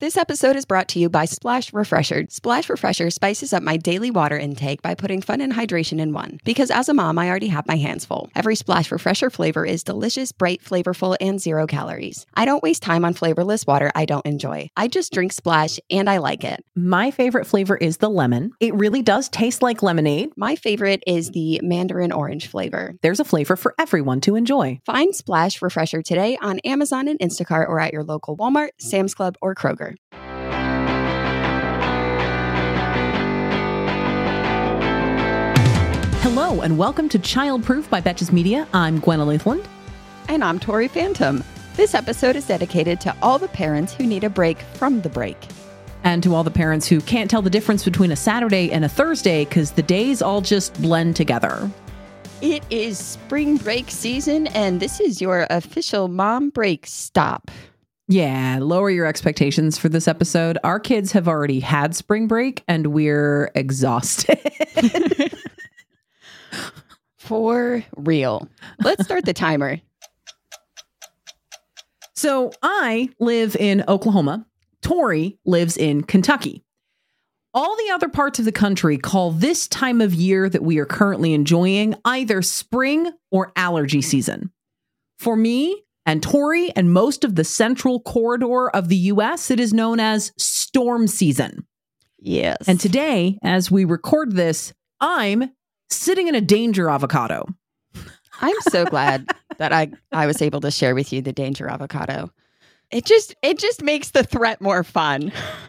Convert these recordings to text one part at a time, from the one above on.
This episode is brought to you by Splash Refresher. Splash Refresher spices up my daily water intake by putting fun and hydration in one. Because as a mom, I already have my hands full. Every Splash Refresher flavor is delicious, bright, flavorful, and 0 calories. I don't waste time on flavorless water I don't enjoy. I just drink Splash, and I like it. My favorite flavor is the lemon. It really does taste like lemonade. My favorite is the mandarin orange flavor. There's a flavor for everyone to enjoy. Find Splash Refresher today on Amazon and Instacart or at your local Walmart, Sam's Club, or Kroger. Hello and welcome to Childproof by Betches Media. I'm Gwenna Lathland. And I'm Tori Phantom. This episode is dedicated to all the parents who need a break from the break. And to all the parents who can't tell the difference between a Saturday and a Thursday because the days all just blend together. It is spring break season, and this is your official mom break stop. Yeah, lower your expectations for this episode. Our kids have already had spring break, and we're exhausted. For real. Let's start the timer. So I live in Oklahoma. Tori lives in Kentucky. All the other parts of the country call this time of year that we are currently enjoying either spring or allergy season. For me and Tori and most of the central corridor of the U.S., it is known as storm season. Yes. And today, as we record this, I'm sitting in a danger avocado. I'm so glad that I was able to share with you the danger avocado. It just makes the threat more fun.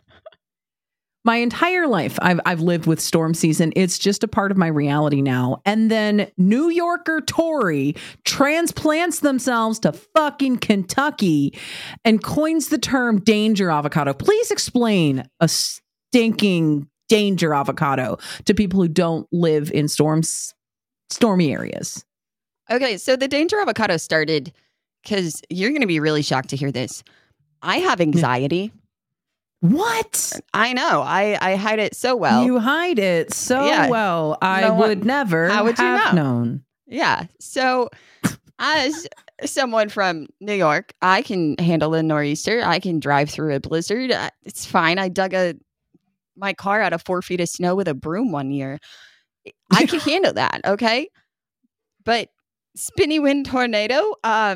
My entire life, I've lived with storm season. It's just a part of my reality now. And then New Yorker Tori transplants themselves to fucking Kentucky and coins the term danger avocado. Please explain a stinking danger avocado to people who don't live in stormy areas. Okay, so the danger avocado started because you're going to be really shocked to hear this. I have anxiety. What? I know. I hide it so well. You hide it so well. I would never have known. Yeah. So as someone from New York, I can handle a nor'easter. I can drive through a blizzard. It's fine. I dug my car out of 4 feet of snow with a broom one year. I can handle that. Okay. But spinny wind tornado,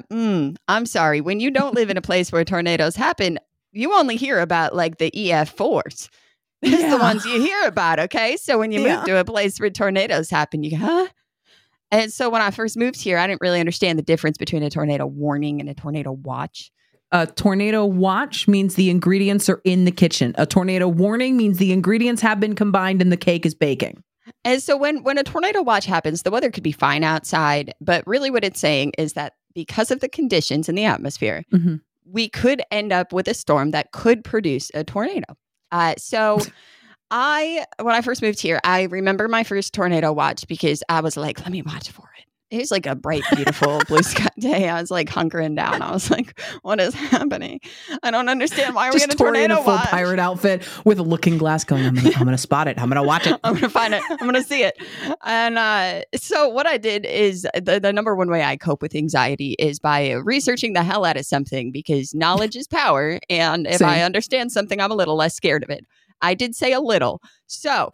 I'm sorry. When you don't live in a place where tornadoes happen, you only hear about like the EF4s. That's the ones you hear about, okay? So when you move to a place where tornadoes happen, you go, huh? And so when I first moved here, I didn't really understand the difference between a tornado warning and a tornado watch. A tornado watch means the ingredients are in the kitchen. A tornado warning means the ingredients have been combined and the cake is baking. And so when a tornado watch happens, the weather could be fine outside, but really what it's saying is that because of the conditions in the atmosphere, we could end up with a storm that could produce a tornado. So when I first moved here, I remember my first tornado watch because I was like, let me watch for it. It was like a bright, beautiful blue sky day. I was like hunkering down. I was like, what is happening? I don't understand. Why are we in a tornado in a full watch? Pirate outfit with a looking glass going, I'm gonna spot it. I'm going to watch it. I'm going to find it. I'm going to see it. And so what I did is the number one way I cope with anxiety is by researching the hell out of something because knowledge is power. And if I understand something, I'm a little less scared of it. I did say a little. So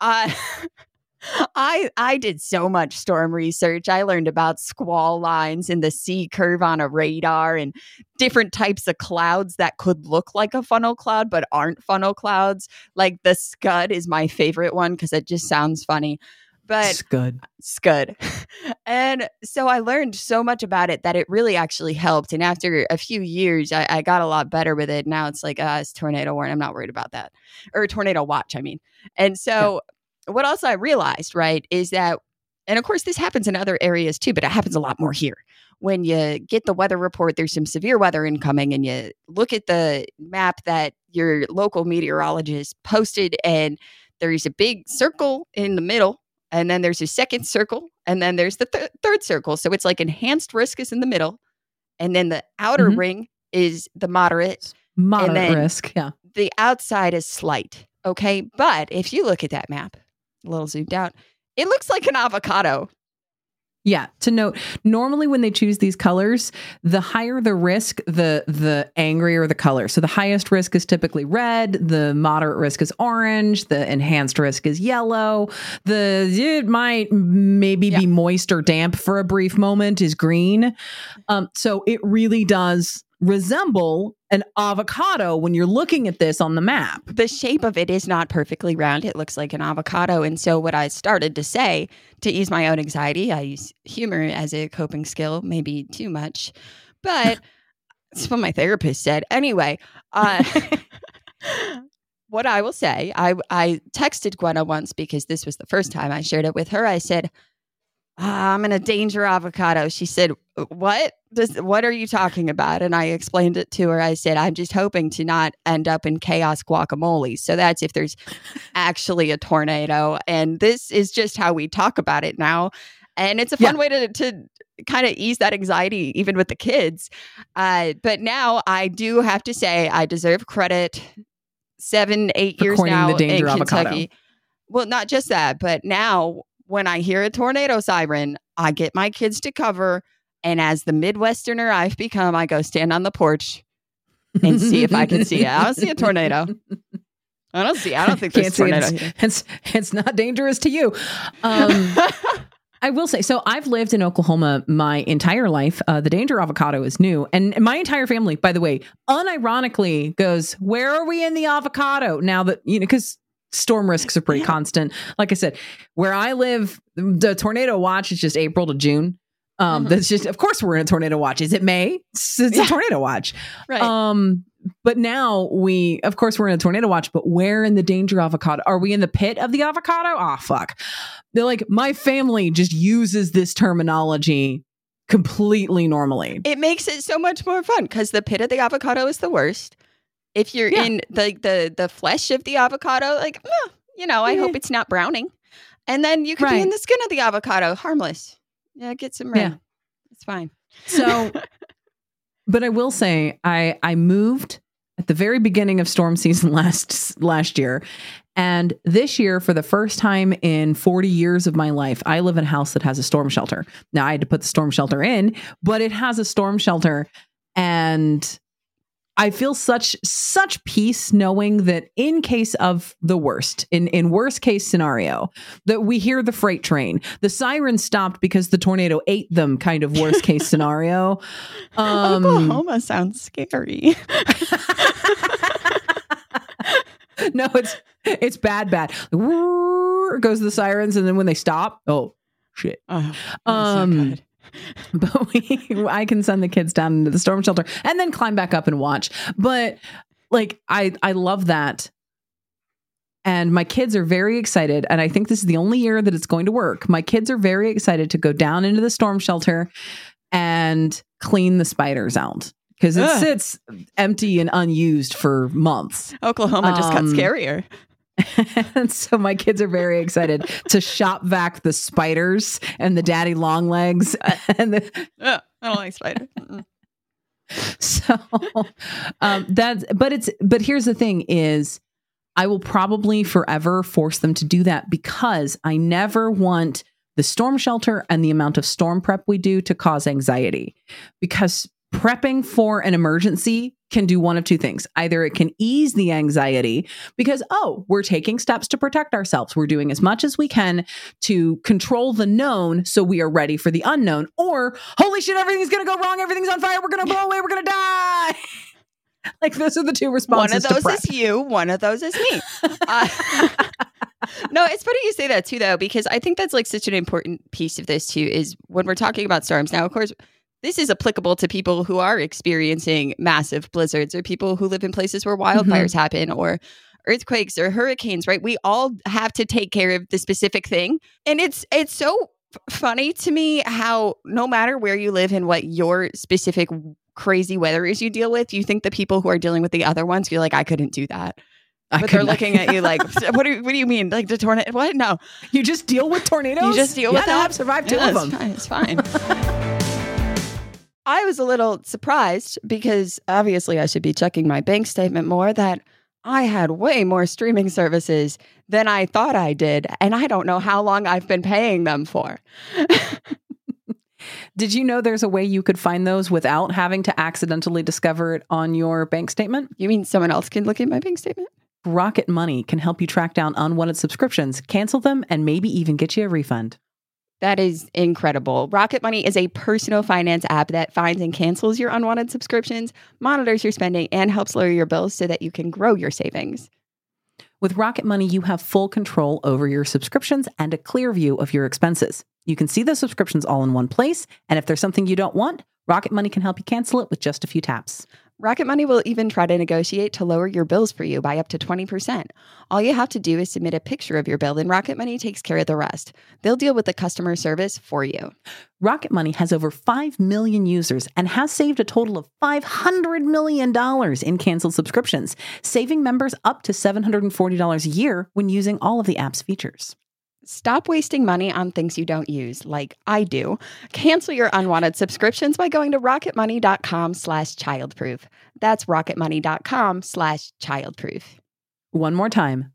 I did so much storm research. I learned about squall lines and the C curve on a radar and different types of clouds that could look like a funnel cloud but aren't funnel clouds. Like the Scud is my favorite one because it just sounds funny. But Scud. And so I learned so much about it that it really actually helped. And after a few years, I got a lot better with it. Now it's like, it's tornado warning. I'm not worried about that. Or tornado watch, I mean. And so what else I realized, right, is that, and of course this happens in other areas too, but it happens a lot more here. When you get the weather report, there's some severe weather incoming and you look at the map that your local meteorologist posted and there's a big circle in the middle and then there's a second circle and then there's the third circle. So it's like enhanced risk is in the middle and then the outer ring is the moderate risk. Yeah. The outside is slight. Okay. But if you look at that map, a little zoomed out, it looks like an avocado. Yeah, to note, normally when they choose these colors, the higher the risk, the angrier the color. So the highest risk is typically red, the moderate risk is orange, the enhanced risk is yellow, it might maybe be moist or damp for a brief moment is green. So it really does resemble an avocado when you're looking at this on the map. The shape of it is not perfectly round. It looks like an avocado. And so what I started to say to ease my own anxiety, I use humor as a coping skill, maybe too much, but it's what my therapist said. Anyway, what I will say, I texted Gwenna once because this was the first time I shared it with her. I said, I'm in a danger avocado. She said, what are you talking about? And I explained it to her. I said, I'm just hoping to not end up in chaos guacamole. So that's if there's actually a tornado. And this is just how we talk about it now. And it's a fun way to kind of ease that anxiety, even with the kids. But now I do have to say I deserve credit 7-8 years now the danger in Kentucky. avocado. Well, not just that, but now when I hear a tornado siren, I get my kids to cover. And as the Midwesterner I've become, I go stand on the porch and see if I can see it. I don't see a tornado. I don't think there's a tornado here. It's not dangerous to you. I will say, so I've lived in Oklahoma my entire life. The danger avocado is new. And my entire family, by the way, unironically goes, where are we in the avocado? Now that, because storm risks are pretty constant. Like I said, where I live, the tornado watch is just April to June. That's just, of course, we're in a tornado watch. Is it May? It's a tornado watch. Right. But now of course, we're in a tornado watch, but where in the danger avocado? Are we in the pit of the avocado? Oh, fuck. They're like, my family just uses this terminology completely normally. It makes it so much more fun because the pit of the avocado is the worst. If you're in the flesh of the avocado, like, I hope it's not browning. And then you could be in the skin of the avocado, harmless. Yeah, get some rain. Yeah. It's fine. So, but I will say, I moved at the very beginning of storm season last year. And this year, for the first time in 40 years of my life, I live in a house that has a storm shelter. Now, I had to put the storm shelter in, but it has a storm shelter. And I feel such peace knowing that in case of the worst, in worst case scenario, that we hear the freight train, the siren stopped because the tornado ate them kind of worst case scenario. Oklahoma sounds scary. No, it's bad. Goes the sirens. And then when they stop, oh shit. That's not good. But I can send the kids down into the storm shelter and then climb back up and watch. But like, I love that. And my kids are very excited. And I think this is the only year that it's going to work. My kids are very excited to go down into the storm shelter and clean the spiders out because it sits empty and unused for months. Oklahoma just got scarier. And so my kids are very excited to shop vac the spiders and the daddy long legs. And I don't like spiders. So but here's the thing is I will probably forever force them to do that because I never want the storm shelter and the amount of storm prep we do to cause anxiety, because prepping for an emergency can do one of two things. Either it can ease the anxiety because, we're taking steps to protect ourselves. We're doing as much as we can to control the known so we are ready for the unknown. Or, holy shit, everything's going to go wrong. Everything's on fire. We're going to blow away. We're going to die. Like, those are the two responses. One of those is you. One of those is me. No, it's funny you say that too, though, because I think that's like such an important piece of this too, is when we're talking about storms. Now, of course, this is applicable to people who are experiencing massive blizzards or people who live in places where wildfires happen or earthquakes or hurricanes, right? We all have to take care of the specific thing. And it's so funny to me how no matter where you live and what your specific crazy weather is you deal with, you think the people who are dealing with the other ones, you're like, I couldn't do that. But they're looking at you like, what do you mean? Like the tornado? What? No. You just deal with tornadoes? You just deal with that? I've survived two of them. It's fine. I was a little surprised because obviously I should be checking my bank statement more that I had way more streaming services than I thought I did. And I don't know how long I've been paying them for. Did you know there's a way you could find those without having to accidentally discover it on your bank statement? You mean someone else can look at my bank statement? Rocket Money can help you track down unwanted subscriptions, cancel them, and maybe even get you a refund. That is incredible. Rocket Money is a personal finance app that finds and cancels your unwanted subscriptions, monitors your spending, and helps lower your bills so that you can grow your savings. With Rocket Money, you have full control over your subscriptions and a clear view of your expenses. You can see the subscriptions all in one place, and if there's something you don't want, Rocket Money can help you cancel it with just a few taps. Rocket Money will even try to negotiate to lower your bills for you by up to 20%. All you have to do is submit a picture of your bill, and Rocket Money takes care of the rest. They'll deal with the customer service for you. Rocket Money has over 5 million users and has saved a total of $500 million in canceled subscriptions, saving members up to $740 a year when using all of the app's features. Stop wasting money on things you don't use, like I do. Cancel your unwanted subscriptions by going to rocketmoney.com/childproof. That's rocketmoney.com/childproof. One more time,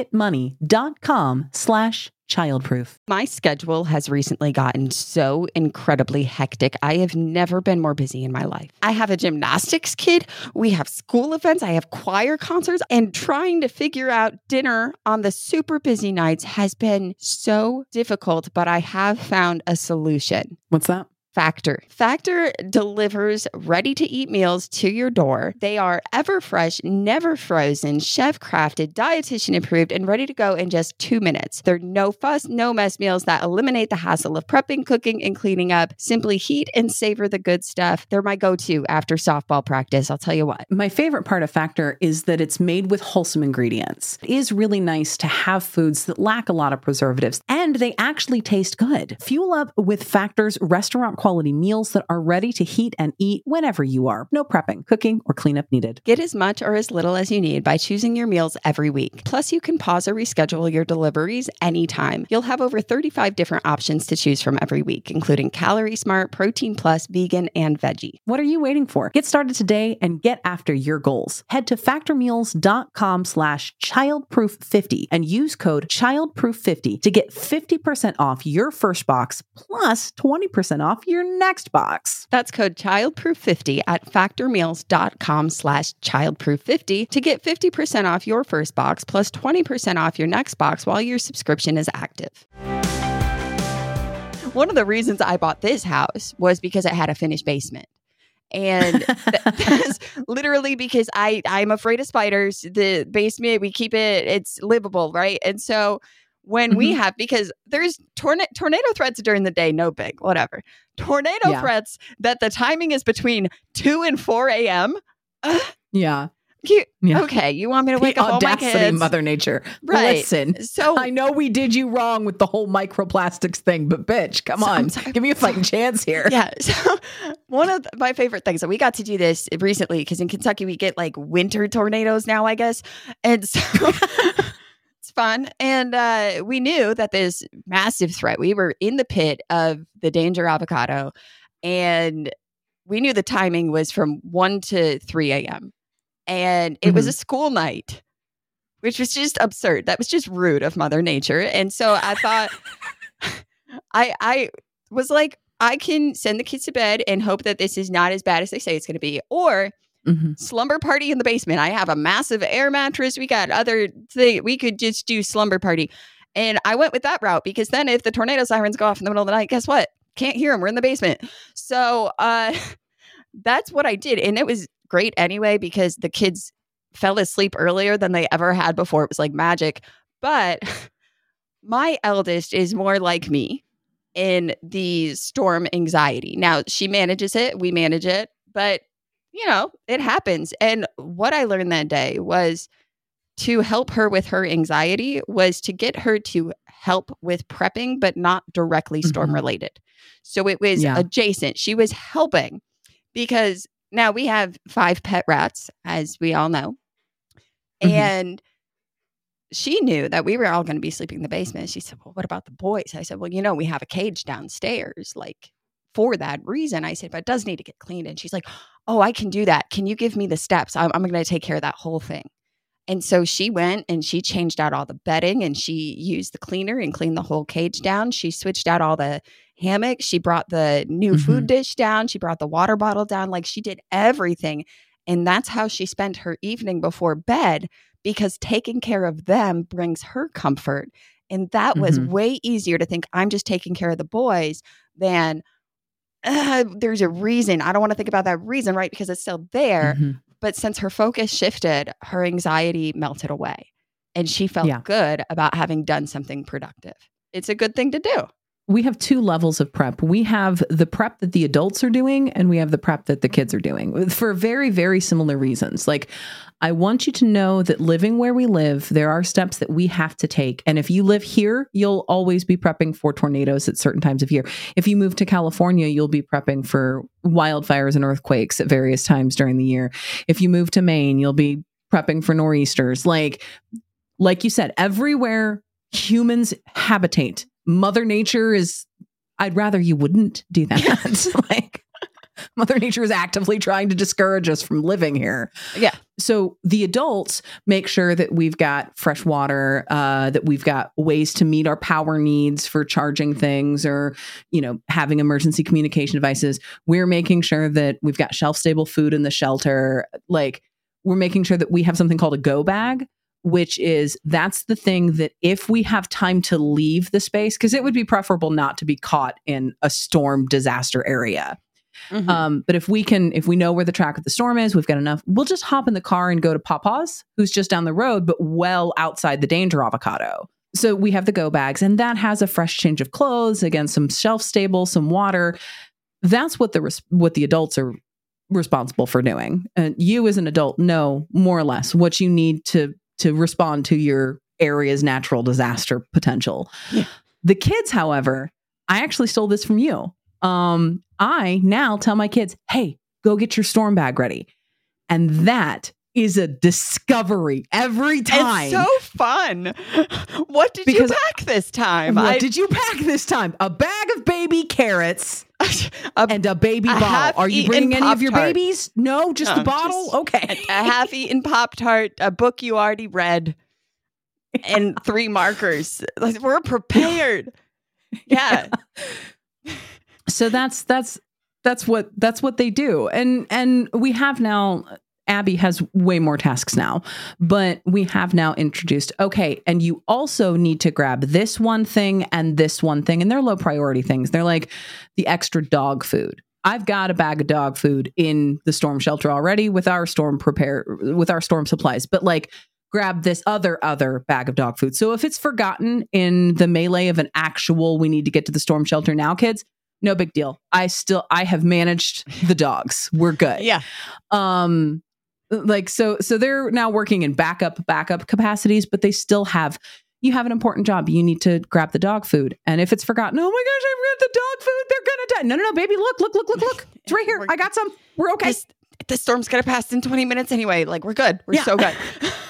rocketmoney.com/childproof. My schedule has recently gotten so incredibly hectic. I have never been more busy in my life. I have a gymnastics kid. We have school events. I have choir concerts. And trying to figure out dinner on the super busy nights has been so difficult, but I have found a solution. What's that? Factor. Factor delivers ready-to-eat meals to your door. They are ever fresh, never frozen, chef-crafted, dietitian approved, and ready to go in just 2 minutes. They're no fuss, no mess meals that eliminate the hassle of prepping, cooking, and cleaning up. Simply heat and savor the good stuff. They're my go-to after softball practice, I'll tell you what. My favorite part of Factor is that it's made with wholesome ingredients. It is really nice to have foods that lack a lot of preservatives, and they actually taste good. Fuel up with Factor's restaurant quality meals that are ready to heat and eat whenever you are. No prepping, cooking, or cleanup needed. Get as much or as little as you need by choosing your meals every week. Plus, you can pause or reschedule your deliveries anytime. You'll have over 35 different options to choose from every week, including Calorie Smart, Protein Plus, Vegan, and Veggie. What are you waiting for? Get started today and get after your goals. Head to factormeals.com/childproof50 and use code childproof50 to get 50% off your first box plus 20% off your next box. That's code childproof50 at factormeals.com/childproof50 to get 50% off your first box plus 20% off your next box while your subscription is active. One of the reasons I bought this house was because it had a finished basement. And that's literally because I'm afraid of spiders. The basement, we keep it, it's livable, right? And so when we have, because there's tornado threats during the day, no big, whatever. Tornado threats that the timing is between 2 and 4 a.m. Okay, you want me to wake up all my kids? Audacity, Mother Nature. Right. Listen, so I know we did you wrong with the whole microplastics thing, but bitch, come on. Give me a fighting chance here. Yeah. So one of my favorite things, and we got to do this recently because in Kentucky we get like winter tornadoes now, I guess. And so it's fun. And we knew that this massive threat, we were in the pit of the Danger Avocado, and we knew the timing was from 1 to 3 a.m. And it was a school night, which was just absurd. That was just rude of Mother Nature. And so I thought, I was like, I can send the kids to bed and hope that this is not as bad as they say it's going to be. Or slumber party in the basement. I have a massive air mattress. We got other things. We could just do slumber party. And I went with that route because then if the tornado sirens go off in the middle of the night, guess what? Can't hear them. We're in the basement. So that's what I did. And it was great anyway, because the kids fell asleep earlier than they ever had before. It was like magic. But my eldest is more like me in the storm anxiety. Now, she manages it. We manage it. But, you know, it happens. And what I learned that day was to help her with her anxiety was to get her to help with prepping, but not directly storm related. So it was adjacent. She was helping because now we have 5 pet rats, as we all know. And she knew that we were all going to be sleeping in the basement. She said, well, what about the boys? I said, well, you know, we have a cage downstairs, like for that reason. I said, but it does need to get cleaned. And she's like, oh, I can do that. Can you give me the steps? I'm going to take care of that whole thing. And so she went and she changed out all the bedding and she used the cleaner and cleaned the whole cage down. She switched out all the hammock. She brought the new food dish down. She brought the water bottle down. Like, she did everything. And that's how she spent her evening before bed, because taking care of them brings her comfort. And that was way easier to think, I'm just taking care of the boys, than there's a reason. I don't want to think about that reason, right? Because it's still there. But since her focus shifted, her anxiety melted away. And she felt good about having done something productive. It's a good thing to do. We have two levels of prep. We have the prep that the adults are doing, and we have the prep that the kids are doing, for very, very similar reasons. Like, I want you to know that living where we live, there are steps that we have to take. And if you live here, you'll always be prepping for tornadoes at certain times of year. If you move to California, you'll be prepping for wildfires and earthquakes at various times during the year. If you move to Maine, you'll be prepping for nor'easters. Like you said, everywhere humans habitate, Mother Nature is, I'd rather you wouldn't do that. Like, Mother Nature is actively trying to discourage us from living here. Yeah. So the adults make sure that we've got fresh water, that we've got ways to meet our power needs for charging things, or, having emergency communication devices. We're making sure that we've got shelf-stable food in the shelter. Like, we're making sure that we have something called a go bag, which is, that's the thing that if we have time to leave the space, because it would be preferable not to be caught in a storm disaster area. But if we know where the track of the storm is, we've got enough, we'll just hop in the car and go to Papa's, who's just down the road, but well outside the danger avocado. So we have the go bags, and that has a fresh change of clothes, again, some shelf stable, some water. That's what the adults are responsible for doing. And you as an adult know more or less what you need to respond to your area's natural disaster potential. Yeah. The kids, however, I actually stole this from you. I now tell my kids, hey, go get your storm bag ready. And that is a discovery every time. It's so fun. What did you pack this time? What did you pack this time? A bag of baby carrots and a baby ball. Are you bringing any of your babies? No, just the bottle? Okay. A half-eaten Pop-Tart, a book you already read, and 3 markers. Like, we're prepared. Yeah. So that's what they do. And we have now, Abby has way more tasks now, but we have now introduced, okay, and you also need to grab this one thing and this one thing, and they're low priority things. They're like the extra dog food. I've got a bag of dog food in the storm shelter already with our storm supplies, but like, grab this other bag of dog food. So if it's forgotten in the melee of an actual, we need to get to the storm shelter now, kids, no big deal. I have managed the dogs. We're good. Yeah. So they're now working in backup capacities, but they still you have an important job. You need to grab the dog food. And if it's forgotten, oh my gosh, I forgot the dog food. They're going to die. No, baby, look. It's right here. I got some. We're okay. The storm's going to pass in 20 minutes anyway. Like, we're good. We're so good.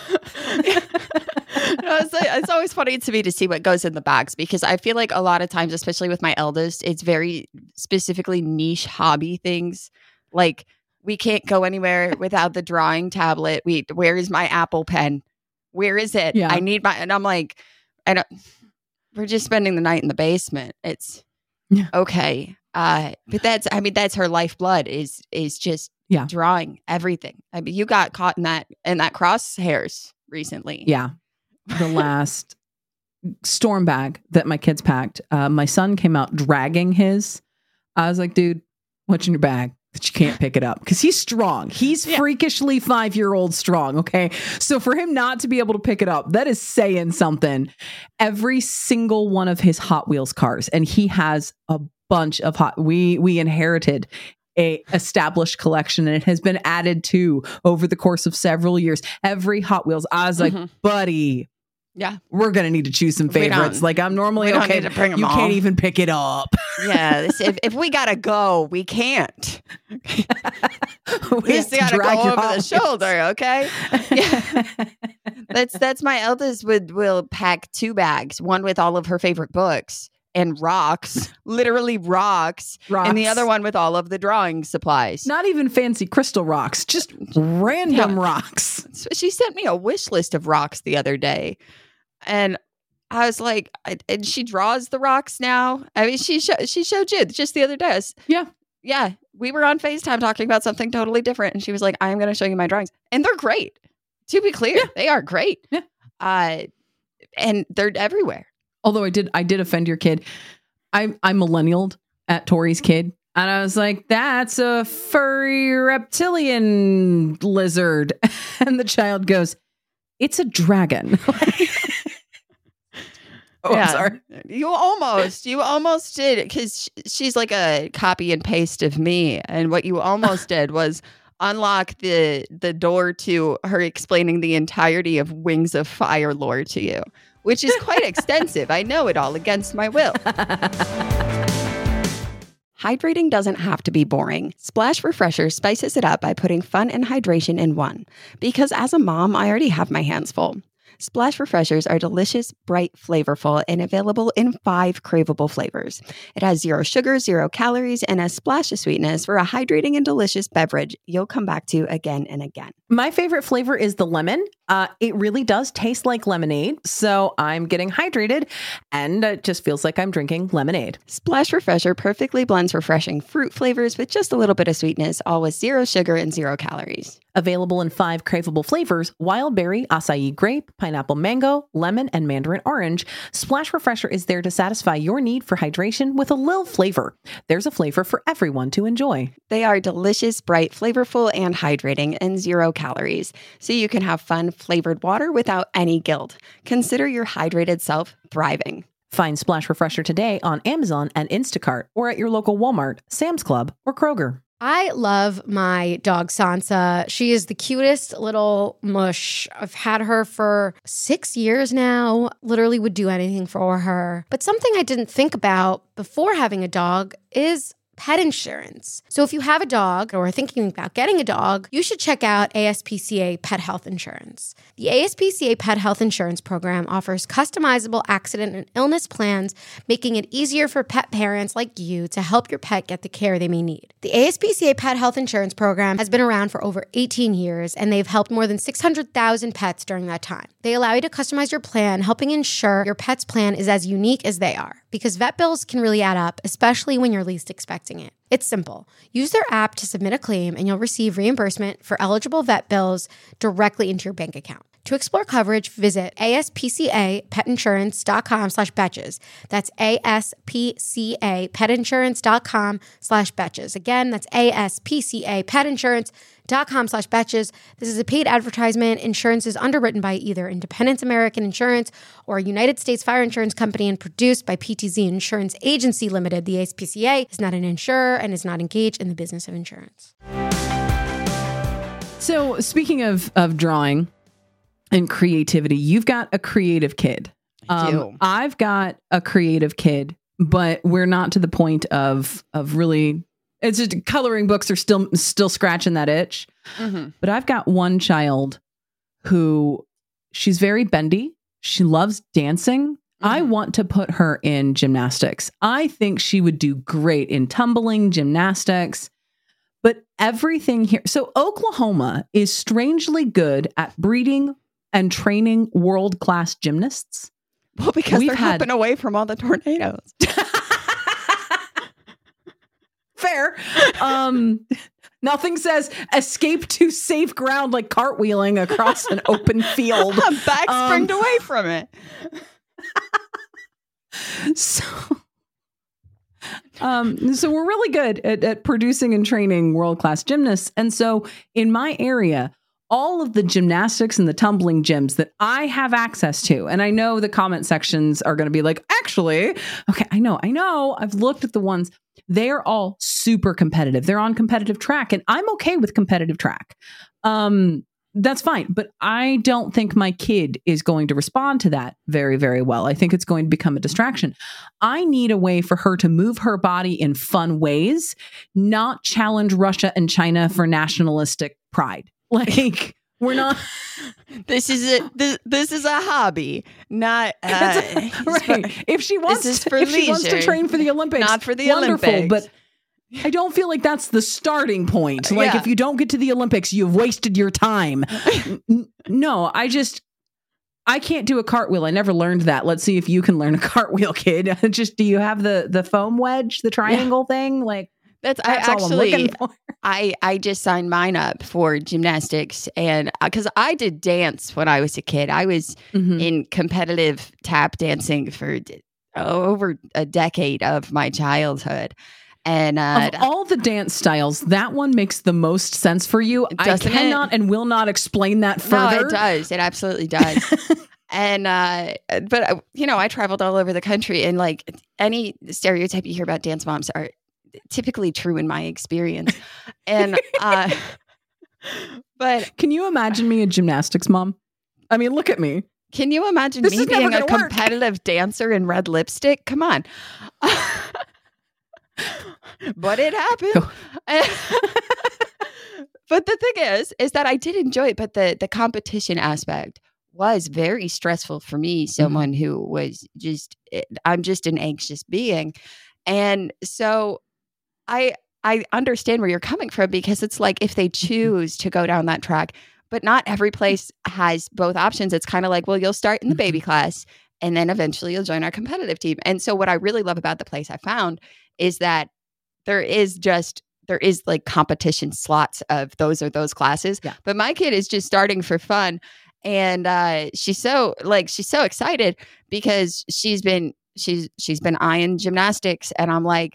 It's always funny to me to see what goes in the bags, because I feel like a lot of times, especially with my eldest, it's very specifically niche hobby things. Like, we can't go anywhere without the drawing tablet. Where is my Apple Pen? Where is it? Yeah. I need and I'm like, we're just spending the night in the basement. It's okay. But that's her lifeblood is just drawing everything. I mean, you got caught in that crosshairs recently. Yeah. The last storm bag that my kids packed, my son came out dragging his. I was like, dude, what's in your bag that you can't pick it up? Because he's strong. He's freakishly 5-year-old strong. Okay. So for him not to be able to pick it up, that is saying something. Every single one of his Hot Wheels cars, and he has a bunch of we inherited a established collection, and it has been added to over the course of several years. Every Hot Wheels, I was like, buddy, we're gonna need to choose some favorites. Like, I'm normally okay, you can't even pick it up. Yeah, if we gotta go, we can't. We just gotta go over the shoulder, okay? Yeah. That's my eldest will pack 2 bags, one with all of her favorite books and rocks, literally rocks, and the other one with all of the drawing supplies. Not even fancy crystal rocks, just random rocks. So she sent me a wish list of rocks the other day, and I was like, and she draws the rocks now. I mean, she showed you just the other day. Yeah. We were on FaceTime talking about something totally different. And she was like, I am going to show you my drawings. And they're great. To be clear, they are great. Yeah. And they're everywhere. Although I did offend your kid. I millennialed at Tori's kid. And I was like, that's a furry reptilian lizard. And the child goes, it's a dragon. Oh, yeah. I'm sorry. You almost did, because she's like a copy and paste of me. And what you almost did was unlock the door to her explaining the entirety of Wings of Fire lore to you, which is quite extensive. I know it all against my will. Hydrating doesn't have to be boring. Splash Refresher spices it up by putting fun and hydration in one. Because as a mom, I already have my hands full. Splash Refreshers are delicious, bright, flavorful, and available in 5 craveable flavors. It has 0 sugar, 0 calories, and a splash of sweetness for a hydrating and delicious beverage you'll come back to again and again. My favorite flavor is the lemon. It really does taste like lemonade, so I'm getting hydrated, and it just feels like I'm drinking lemonade. Splash Refresher perfectly blends refreshing fruit flavors with just a little bit of sweetness, all with 0 sugar and 0 calories. Available in 5 craveable flavors: wild berry, acai grape, pineapple mango, lemon, and mandarin orange. Splash Refresher is there to satisfy your need for hydration with a little flavor. There's a flavor for everyone to enjoy. They are delicious, bright, flavorful, and hydrating, and 0 calories, so you can have fun, flavored water without any guilt. Consider your hydrated self thriving. Find Splash Refresher today on Amazon and Instacart, or at your local Walmart, Sam's Club, or Kroger. I love my dog Sansa. She is the cutest little mush. I've had her for 6 years now. Literally would do anything for her. But something I didn't think about before having a dog is pet insurance. So if you have a dog or are thinking about getting a dog, you should check out ASPCA Pet Health Insurance. The ASPCA Pet Health Insurance Program offers customizable accident and illness plans, making it easier for pet parents like you to help your pet get the care they may need. The ASPCA Pet Health Insurance Program has been around for over 18 years, and they've helped more than 600,000 pets during that time. They allow you to customize your plan, helping ensure your pet's plan is as unique as they are, because vet bills can really add up, especially when you're least expecting it. It's simple. Use their app to submit a claim, and you'll receive reimbursement for eligible vet bills directly into your bank account. To explore coverage, visit aspcapetinsurance.com/betches. That's aspcapetinsurance.com/betches. Again, that's aspcapetinsurance.com/betches. This is a paid advertisement. Insurance is underwritten by either Independence American Insurance or United States Fire Insurance Company and produced by PTZ Insurance Agency Limited. The ASPCA is not an insurer and is not engaged in the business of insurance. So speaking of drawing and creativity, you've got a creative kid. I've got a creative kid, but we're not to the point of really. It's just coloring books are still scratching that itch. Mm-hmm. But I've got one child who she's very bendy. She loves dancing. Mm-hmm. I want to put her in gymnastics. I think she would do great in tumbling, gymnastics. But everything here. So Oklahoma is strangely good at breeding and training world-class gymnasts. Well, because they're hopping away from all the tornadoes. Fair. Nothing says escape to safe ground like cartwheeling across an open field. Backspringed away from it. So we're really good at producing and training world-class gymnasts. And so in my area, all of the gymnastics and the tumbling gyms that I have access to, and I know the comment sections are going to be like, actually, okay, I know. I've looked at the ones, they're all super competitive. They're on competitive track, and I'm okay with competitive track. That's fine. But I don't think my kid is going to respond to that very, very well. I think it's going to become a distraction. I need a way for her to move her body in fun ways, not challenge Russia and China for nationalistic pride. Like, we're not. This is a hobby, not right. If she wants to train for the Olympics, not for the Olympics. But I don't feel like that's the starting point. Like, if you don't get to the Olympics, you've wasted your time. No, I I can't do a cartwheel. I never learned that. Let's see if you can learn a cartwheel, kid. Just, do you have the foam wedge, the triangle thing? Like, That's all I'm looking for. I just signed mine up for gymnastics, and because I did dance when I was a kid. I was in competitive tap dancing for over a decade of my childhood. And of all the dance styles, that one makes the most sense for you. I cannot and will not explain that further. No, it does. It absolutely does. And but I traveled all over the country, and like any stereotype you hear about dance moms are typically true in my experience. And but can you imagine me a gymnastics mom? I mean, look at me. Can you imagine me being a competitive dancer in red lipstick? Come on. But it happened. But the thing is that I did enjoy it, but the competition aspect was very stressful for me, someone who was I'm just an anxious being. And so I understand where you're coming from, because it's like if they choose to go down that track, but not every place has both options. It's kind of like, well, you'll start in the baby class and then eventually you'll join our competitive team. And so what I really love about the place I found is that there is like competition slots of those classes. Yeah. But my kid is just starting for fun. And she's so excited because she's been eyeing gymnastics. And I'm like,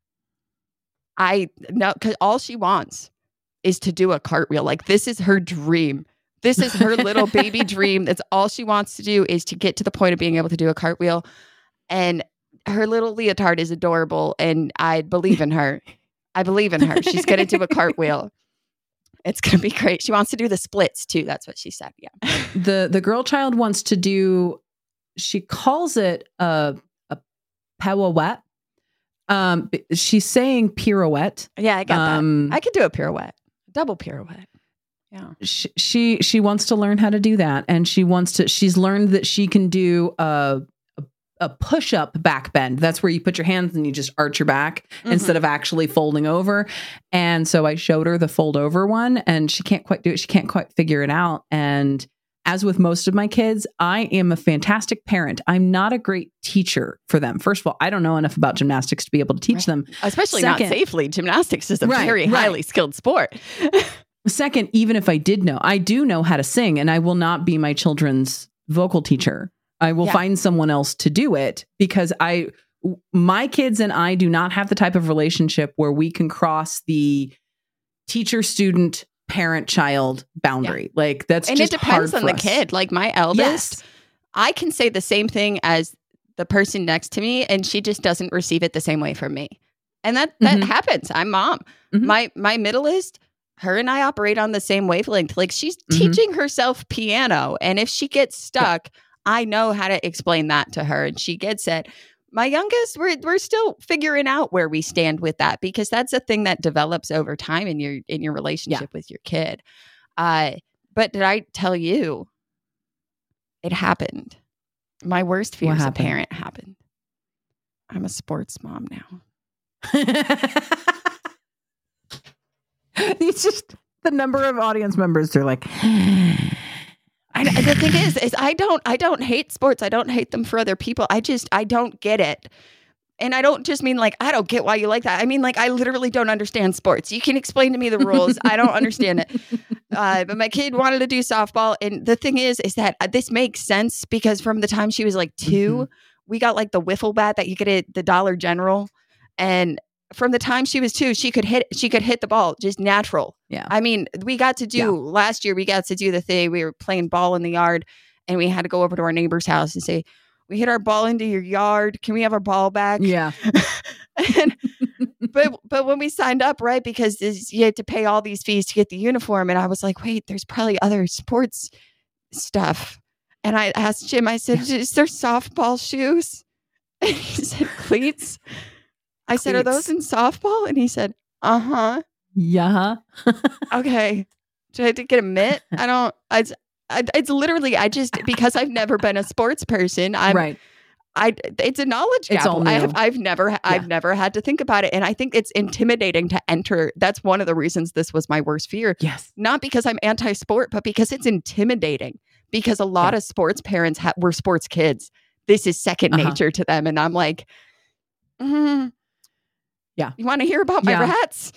I know, because all she wants is to do a cartwheel. Like, this is her dream. This is her little baby dream. That's all she wants to do, is to get to the point of being able to do a cartwheel. And her little leotard is adorable, and I believe in her. She's going to do a cartwheel. It's going to be great. She wants to do the splits too. That's what she said. Yeah. The girl child wants to do, she calls it a pirouette. She's saying pirouette. Yeah, I got that. I could do a pirouette, double pirouette. Yeah. She wants to learn how to do that, and she's learned that she can do a push-up back bend. That's where you put your hands and you just arch your back instead of actually folding over. And so I showed her the fold over one, and she can't quite do it. She can't quite figure it out. And as with most of my kids, I am a fantastic parent. I'm not a great teacher for them. First of all, I don't know enough about gymnastics to be able to teach them. Especially not safely. Gymnastics is a very highly skilled sport. Second, even if I did know, I do know how to sing, and I will not be my children's vocal teacher. I will find someone else to do it, because my kids and I do not have the type of relationship where we can cross the teacher, student, parent, child boundary. Like, that's and just it depends hard on for the us. kid. Like my eldest, I can say the same thing as the person next to me, and she just doesn't receive it the same way from me. And that happens. I'm mom. My middleest, her and I operate on the same wavelength. Like, she's teaching herself piano, and if she gets stuck, I know how to explain that to her, and she gets it. My youngest, we're still figuring out where we stand with that, because that's a thing that develops over time in your relationship with your kid. But did I tell you it happened? My worst fear as a parent happened. I'm a sports mom now. It's just the number of audience members. They're like, the thing is I don't hate sports. I don't hate them for other people. I don't get it. And I don't just mean like, I don't get why you like that. I mean, like, I literally don't understand sports. You can explain to me the rules. I don't understand it. But my kid wanted to do softball. And the thing is that this makes sense, because from the time she was like 2, we got like the wiffle bat that you get at the Dollar General. And from the time she was 2, she could hit the ball just natural. Yeah. I mean, we got to do last year, we got to do the thing. We were playing ball in the yard, and we had to go over to our neighbor's house and say, we hit our ball into your yard. Can we have our ball back? Yeah. But when we signed up, right, because you had to pay all these fees to get the uniform. And I was like, wait, there's probably other sports stuff. And I asked Jim, I said, is there softball shoes? And he said, cleats. I said, are those in softball? And he said, uh-huh. Yeah. Okay. Do I have to get a mitt? It's literally, because I've never been a sports person. It's a knowledge gap. It's all new. I've never had to think about it. And I think it's intimidating to enter. That's one of the reasons this was my worst fear. Yes. Not because I'm anti-sport, but because it's intimidating. because a lot of sports parents were sports kids. This is second nature to them. And I'm like, yeah, you want to hear about my rats?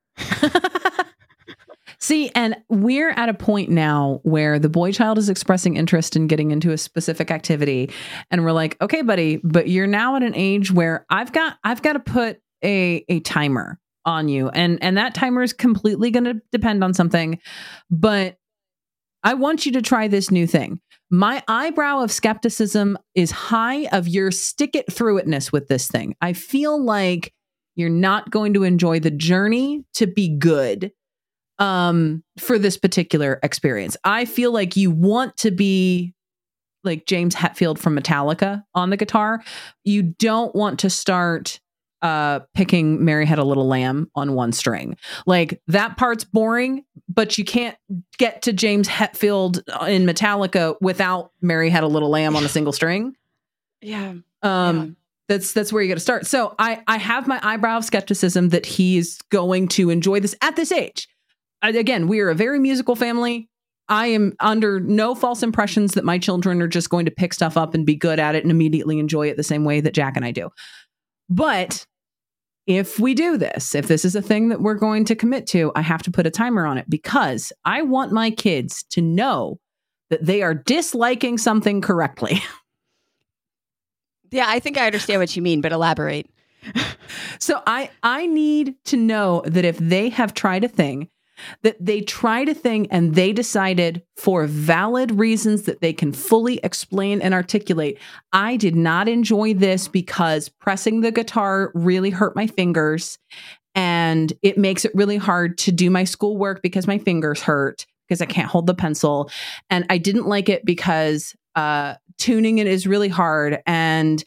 See, and we're at a point now where the boy child is expressing interest in getting into a specific activity. And we're like, okay, buddy, but you're now at an age where I've got to put a timer on you. And that timer is completely going to depend on something. But I want you to try this new thing. My eyebrow of skepticism is high of your stick it through itness with this thing. I feel like you're not going to enjoy the journey to be good for this particular experience. I feel like you want to be like James Hetfield from Metallica on the guitar. You don't want to start picking Mary Had a Little Lamb on one string. Like that part's boring, but you can't get to James Hetfield in Metallica without Mary Had a Little Lamb on a single string. Yeah. That's where you got to start. So I have my eyebrow of skepticism that he's going to enjoy this at this age. Again, we are a very musical family. I am under no false impressions that my children are just going to pick stuff up and be good at it and immediately enjoy it the same way that Jack and I do. But if we do this, if this is a thing that we're going to commit to, I have to put a timer on it because I want my kids to know that they are disliking something correctly. Yeah, I think I understand what you mean, but elaborate. So I need to know that if they have tried a thing, that they tried a thing and they decided for valid reasons that they can fully explain and articulate, I did not enjoy this because pressing the guitar really hurt my fingers and it makes it really hard to do my schoolwork because my fingers hurt because I can't hold the pencil. And I didn't like it because tuning it is really hard. And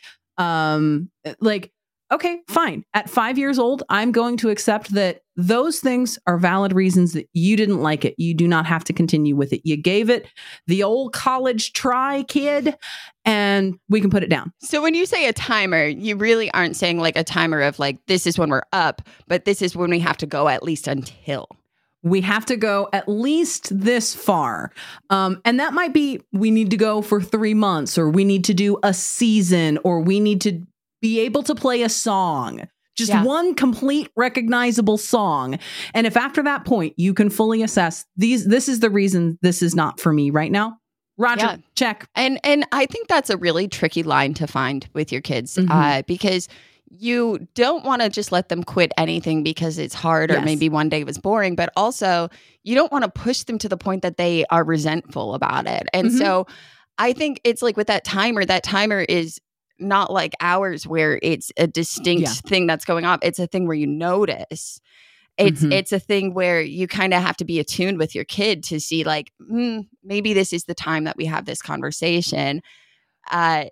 okay, fine. At 5 years old, I'm going to accept that those things are valid reasons that you didn't like it. You do not have to continue with it. You gave it the old college try, kid, and we can put it down. So when you say a timer, you really aren't saying like a timer of like, this is when we're up, but this is when we have to go at least until. We have to go at least this far. And that might be, we need to go for 3 months, or we need to do a season, or we need to be able to play a song, just one complete recognizable song. And if after that point you can fully assess this is the reason this is not for me right now. Roger, check. And I think that's a really tricky line to find with your kids because you don't want to just let them quit anything because it's hard or maybe one day it was boring, but also you don't want to push them to the point that they are resentful about it. And so I think it's like with that timer is not like ours where it's a distinct thing that's going on. It's a thing where you notice. It's a thing where you kind of have to be attuned with your kid to see like, maybe this is the time that we have this conversation. And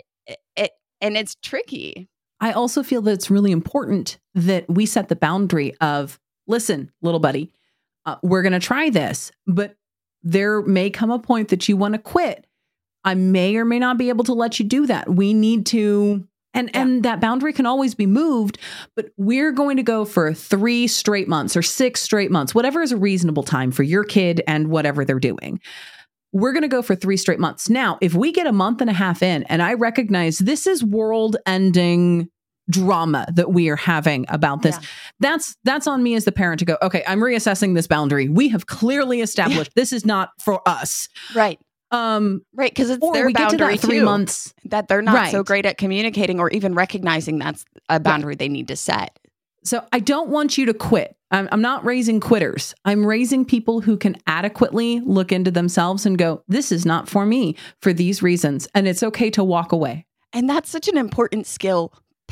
it's tricky. I also feel that it's really important that we set the boundary of, listen, little buddy, we're going to try this, but there may come a point that you want to quit. I may or may not be able to let you do that. We need to, and that boundary can always be moved, but we're going to go for 3 straight months or 6 straight months, whatever is a reasonable time for your kid and whatever they're doing. We're going to go for 3 straight months. Now, if we get a month and a half in and I recognize this is world-ending drama that we are having about this, that's on me as the parent to go, okay, I'm reassessing this boundary. We have clearly established this is not for us. Right. Right, because it's their boundary 3 months that they're not so great at communicating or even recognizing that's a boundary they need to set. So I don't want you to quit. I'm not raising quitters. I'm raising people who can adequately look into themselves and go, this is not for me for these reasons. And it's okay to walk away. And that's such an important skill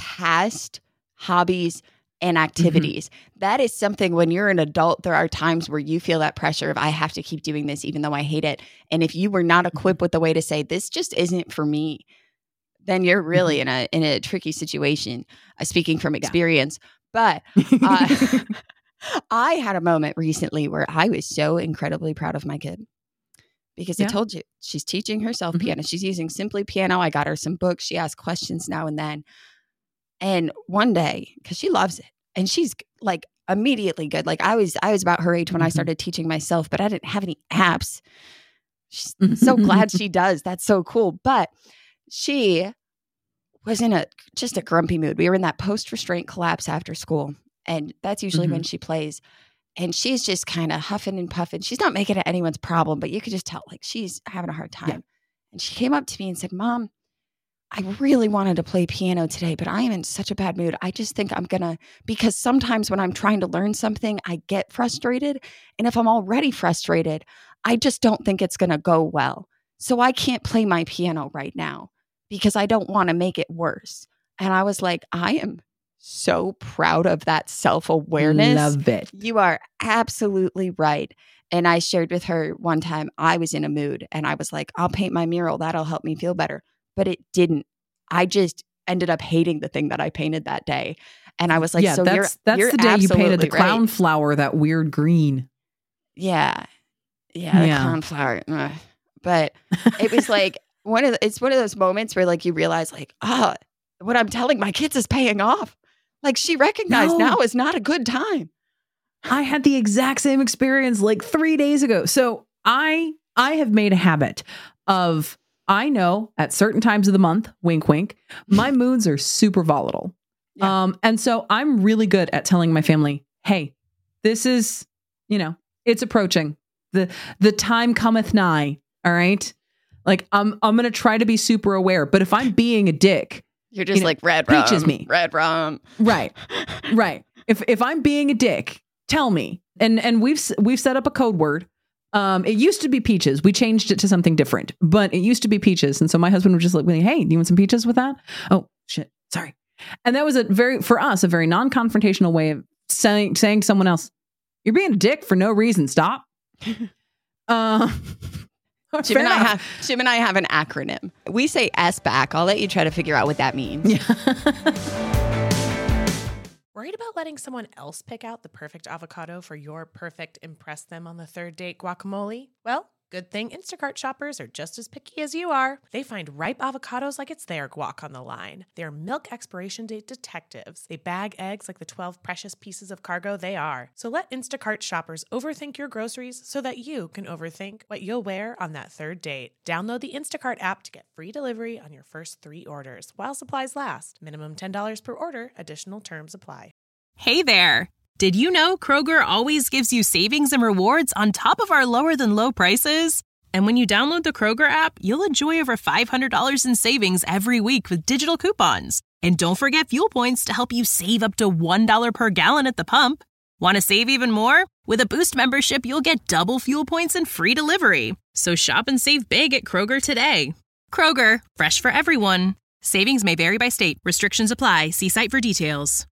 past hobbies and activities. That is something when you're an adult, there are times where you feel that pressure of I have to keep doing this even though I hate it. And if you were not equipped with the way to say this just isn't for me, then you're really in a tricky situation, speaking from experience. But I had a moment recently where I was so incredibly proud of my kid because I told you she's teaching herself piano. She's using Simply Piano. I got her some books. She asks questions now and then. And one day, because she loves it, and she's like immediately good. Like I was about her age when I started teaching myself, but I didn't have any apps. She's so glad she does. That's so cool. But she was in just a grumpy mood. We were in that post-restraint collapse after school. And that's usually when she plays. And she's just kind of huffing and puffing. She's not making it anyone's problem, but you could just tell like she's having a hard time. Yeah. And she came up to me and said, Mom, I really wanted to play piano today, but I am in such a bad mood. I just think I'm going to, because sometimes when I'm trying to learn something, I get frustrated. And if I'm already frustrated, I just don't think it's going to go well. So I can't play my piano right now because I don't want to make it worse. And I was like, I am so proud of that self-awareness. Love it. You are absolutely right. And I shared with her one time I was in a mood and I was like, I'll paint my mural. That'll help me feel better. But it didn't. I just ended up hating the thing that I painted that day. And I was like, yeah, so that's you're the day you painted the clown right. flower, that weird green. Yeah. The clown flower. Ugh. But it was like it's one of those moments where like you realize like, what I'm telling my kids is paying off. Like she recognized now is not a good time. I had the exact same experience like 3 days ago. So I have made a habit of, I know at certain times of the month, wink, wink, my moods are super volatile. Yeah. And so I'm really good at telling my family, hey, this is, it's approaching. The time cometh nigh. All right. Like I'm going to try to be super aware, but if I'm being a dick, you're just like red rum, peaches me. Red rum. Right. If I'm being a dick, tell me. And we've set up a code word. It used to be peaches. We changed it to something different, but it used to be peaches. And so my husband was just like, hey, do you want some peaches with that? Oh shit. Sorry. And that was for us, a very non-confrontational way of saying to someone else, you're being a dick for no reason. Stop. Jim and I have an acronym. We say S back. I'll let you try to figure out what that means. Worried about letting someone else pick out the perfect avocado for your perfect impress them on the third date guacamole? Well, good thing Instacart shoppers are just as picky as you are. They find ripe avocados like it's their guac on the line. They're milk expiration date detectives. They bag eggs like the 12 precious pieces of cargo they are. So let Instacart shoppers overthink your groceries so that you can overthink what you'll wear on that third date. Download the Instacart app to get free delivery on your first 3 orders while supplies last. Minimum $10 per order. Additional terms apply. Hey there. Did you know Kroger always gives you savings and rewards on top of our lower than low prices? And when you download the Kroger app, you'll enjoy over $500 in savings every week with digital coupons. And don't forget fuel points to help you save up to $1 per gallon at the pump. Want to save even more? With a Boost membership, you'll get double fuel points and free delivery. So shop and save big at Kroger today. Kroger, fresh for everyone. Savings may vary by state. Restrictions apply. See site for details.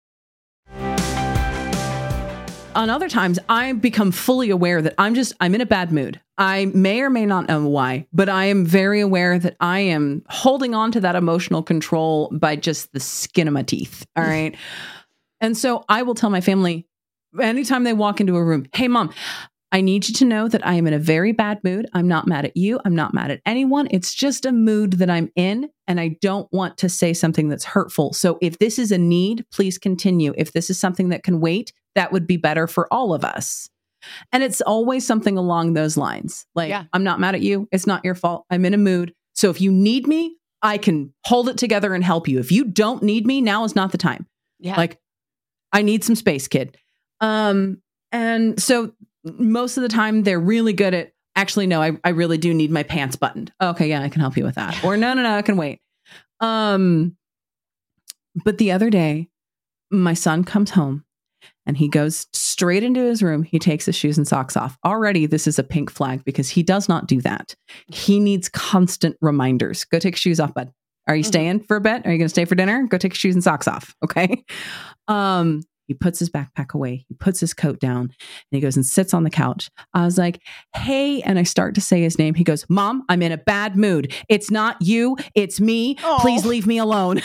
On other times, I become fully aware that I'm in a bad mood. I may or may not know why, but I am very aware that I am holding on to that emotional control by just the skin of my teeth. All right. And so I will tell my family anytime they walk into a room, hey, Mom, I need you to know that I am in a very bad mood. I'm not mad at you. I'm not mad at anyone. It's just a mood that I'm in, and I don't want to say something that's hurtful. So if this is a need, please continue. If this is something that can wait, that would be better for all of us. And it's always something along those lines. Like, I'm not mad at you. It's not your fault. I'm in a mood. So if you need me, I can hold it together and help you. If you don't need me, now is not the time. Yeah. Like, I need some space, kid. And so most of the time they're really good at, actually, no, I really do need my pants buttoned. Okay, yeah, I can help you with that. Or no, I can wait. But the other day, my son comes home and he goes straight into his room. He takes his shoes and socks off. Already, this is a pink flag because he does not do that. He needs constant reminders. Go take your shoes off, bud. Are you staying for a bit? Are you going to stay for dinner? Go take your shoes and socks off. Okay. He puts his backpack away. He puts his coat down and he goes and sits on the couch. I was like, hey, and I start to say his name. He goes, Mom, I'm in a bad mood. It's not you. It's me. Oh. Please leave me alone.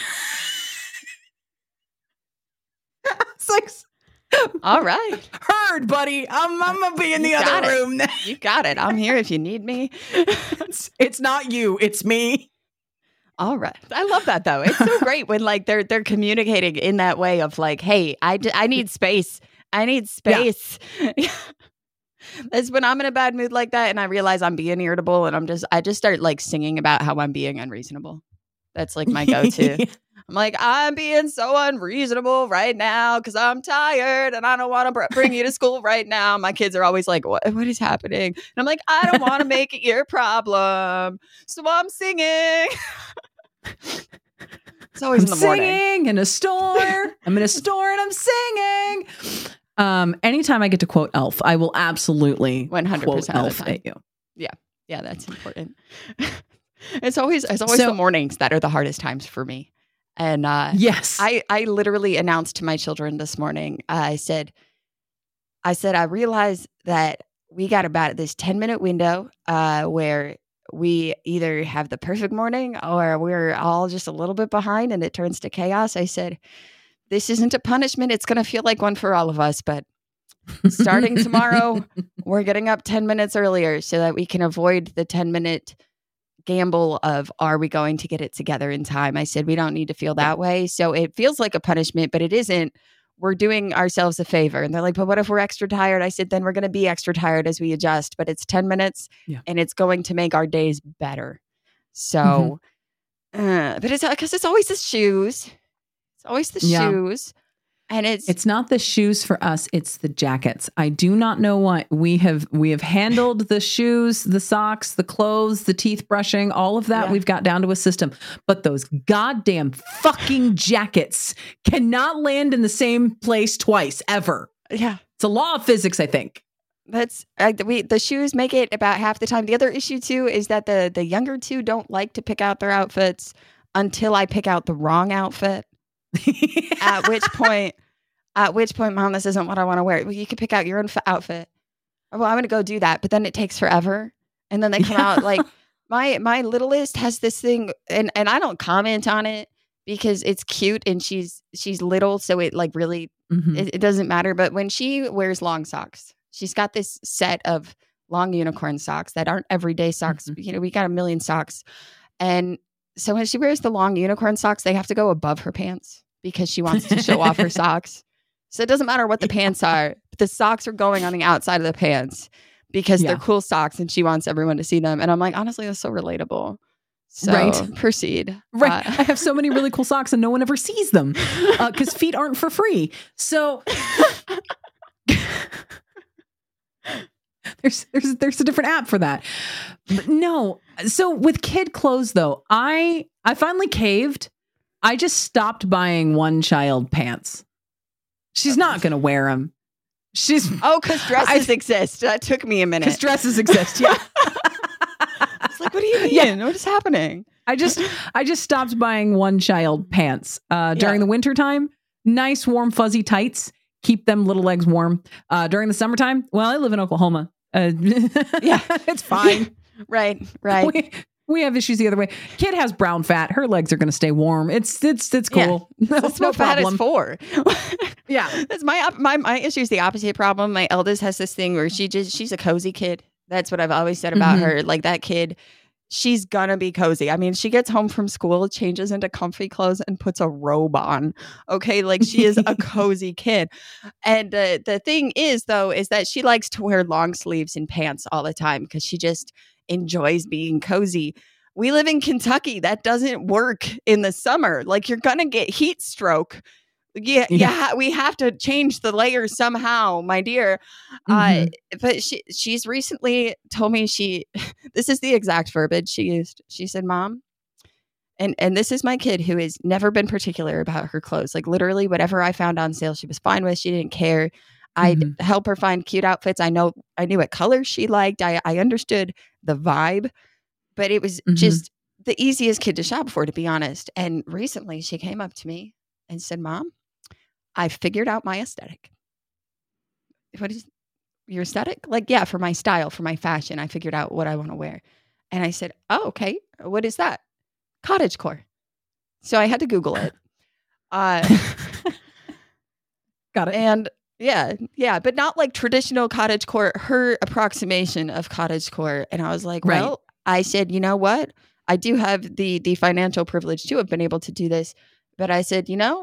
It's like, all right. Heard, buddy. I'm going to be in the other room. You got it. I'm here if you need me. It's not you. It's me. All right. I love that, though. It's so great when like they're communicating in that way of like, hey, I need space. I need space. Yeah. That's when I'm in a bad mood like that and I realize I'm being irritable and I just start like singing about how I'm being unreasonable. That's like my go-to. I'm like, I'm being so unreasonable right now because I'm tired and I don't want to bring you to school right now. My kids are always like, what is happening? And I'm like, I don't want to make it your problem. So I'm singing. It's always in the morning. Singing in a store. I'm in a store and I'm singing. Anytime I get to quote Elf, I will absolutely 100% quote of Elf the time. at you. Yeah, that's important. It's always the mornings that are the hardest times for me. And yes, I literally announced to my children this morning, I said, I realize that we got about this 10-minute window where we either have the perfect morning or we're all just a little bit behind and it turns to chaos. I said, this isn't a punishment. It's going to feel like one for all of us. But starting tomorrow, we're getting up 10 minutes earlier so that we can avoid the 10-minute gamble of, are we going to get it together in time? I said, we don't need to feel that way. So it feels like a punishment, but it isn't. We're doing ourselves a favor. And they're like, but what if we're extra tired? I said, then we're going to be extra tired as we adjust, but it's 10 minutes and it's going to make our days better. So, but it's because it's always the shoes. It's always the shoes. And it's not the shoes for us. It's the jackets. I do not know what we have handled the shoes, the socks, the clothes, the teeth brushing, all of that. We've got down to a system, but those goddamn fucking jackets cannot land in the same place twice ever. Yeah. It's a law of physics, I think. That's the shoes make it about half the time. The other issue too is that the younger two don't like to pick out their outfits until I pick out the wrong outfit. At which point, Mom, this isn't what I want to wear. Well, you can pick out your own outfit. Well, I'm going to go do that, but then it takes forever. And then they come out like my littlest has this thing, and I don't comment on it because it's cute and she's little, so it like really it doesn't matter. But when she wears long socks, she's got this set of long unicorn socks that aren't everyday socks. You know, we got a million socks, and so when she wears the long unicorn socks, they have to go above her pants because she wants to show off her socks. So it doesn't matter what the pants are. But the socks are going on the outside of the pants because they're cool socks and she wants everyone to see them. And I'm like, honestly, that's so relatable. So proceed. Right. I have so many really cool socks and no one ever sees them because feet aren't for free. So there's a different app for that. But no. So with kid clothes though, I finally caved. I just stopped buying one child pants. She's not going to wear them. Because dresses exist. That took me a minute. Because dresses exist. Yeah. It's like, what do you mean? Yeah. What is happening? I just stopped buying one child pants during the winter time. Nice, warm, fuzzy tights. Keep them little legs warm. During the summertime, well, I live in Oklahoma. It's fine. Right. We have issues the other way. Kid has brown fat. Her legs are going to stay warm. It's cool. Yeah. That's no fat is for. Yeah. That's my issue is the opposite problem. My eldest has this thing where she's a cozy kid. That's what I've always said about her. Like that kid, she's gonna be cozy. I mean, she gets home from school, changes into comfy clothes and puts a robe on. Okay. Like she is a cozy kid. And the thing is though, is that she likes to wear long sleeves and pants all the time because she just enjoys being cozy. We live in Kentucky. That doesn't work in the summer. Like you're going to get heat stroke. Yeah, we have to change the layers somehow, my dear. But she's recently told me this is the exact verbiage she used. She said, Mom, and this is my kid who has never been particular about her clothes. Like literally whatever I found on sale, she was fine with. She didn't care. I'd help her find cute outfits. I knew what colors she liked. I understood the vibe, but it was just the easiest kid to shop for, to be honest. And recently she came up to me and said, Mom, I figured out my aesthetic. What is your aesthetic? Like, yeah, for my style, for my fashion, I figured out what I want to wear. And I said, oh, okay. What is that? Cottagecore. So I had to Google it. Got it. And yeah, but not like traditional cottagecore, her approximation of cottagecore. And I was like, well, I said, you know what? I do have the financial privilege to have been able to do this. But I said,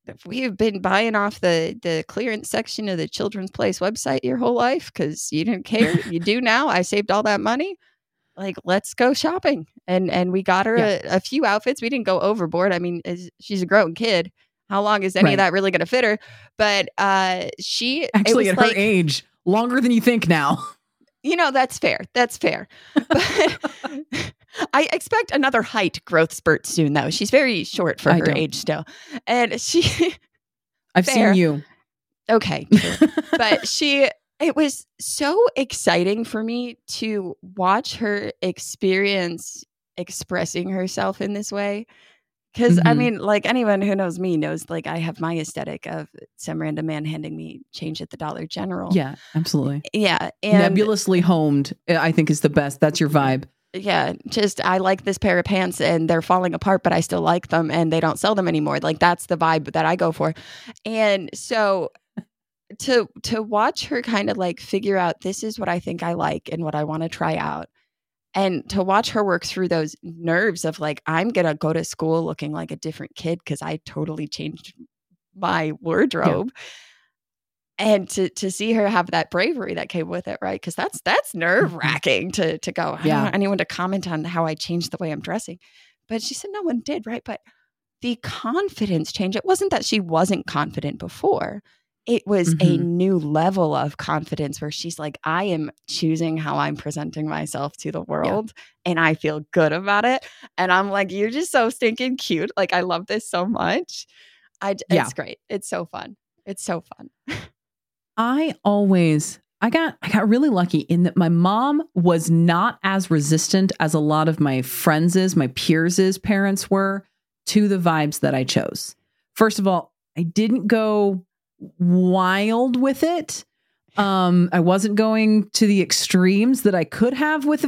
we've been buying off the clearance section of the Children's Place website your whole life because you didn't care. You do now. I saved all that money. Like, let's go shopping. And we got her a few outfits. We didn't go overboard. I mean, she's a grown kid. How long is any of that really going to fit her? But she actually at her age, longer than you think now. You know, that's fair. That's fair. But I expect another height growth spurt soon, though. She's very short for her age still. And I've seen you. Okay. True. But it was so exciting for me to watch her experience expressing herself in this way. Because, I mean, like, anyone who knows me knows, like, I have my aesthetic of some random man handing me change at the Dollar General. Yeah, absolutely. Yeah. And nebulously homed, I think, is the best. That's your vibe. Yeah. Just, I like this pair of pants and they're falling apart, but I still like them and they don't sell them anymore. Like, that's the vibe that I go for. And so to watch her kind of like figure out, this is what I think I like and what I want to try out. And to watch her work through those nerves of like, I'm going to go to school looking like a different kid because I totally changed my wardrobe. Yeah. And to see her have that bravery that came with it, right? Because that's nerve wracking to go, I don't want anyone to comment on how I changed the way I'm dressing. But she said no one did, right? But the confidence change, it wasn't that she wasn't confident before. It was a new level of confidence where she's like, I am choosing how I'm presenting myself to the world and I feel good about it. And I'm like, you're just so stinking cute. Like, I love this so much. It's great. It's so fun. It's so fun. I got really lucky in that my mom was not as resistant as a lot of my peers' parents were to the vibes that I chose. First of all, I didn't go wild with it. I wasn't going to the extremes that I could have with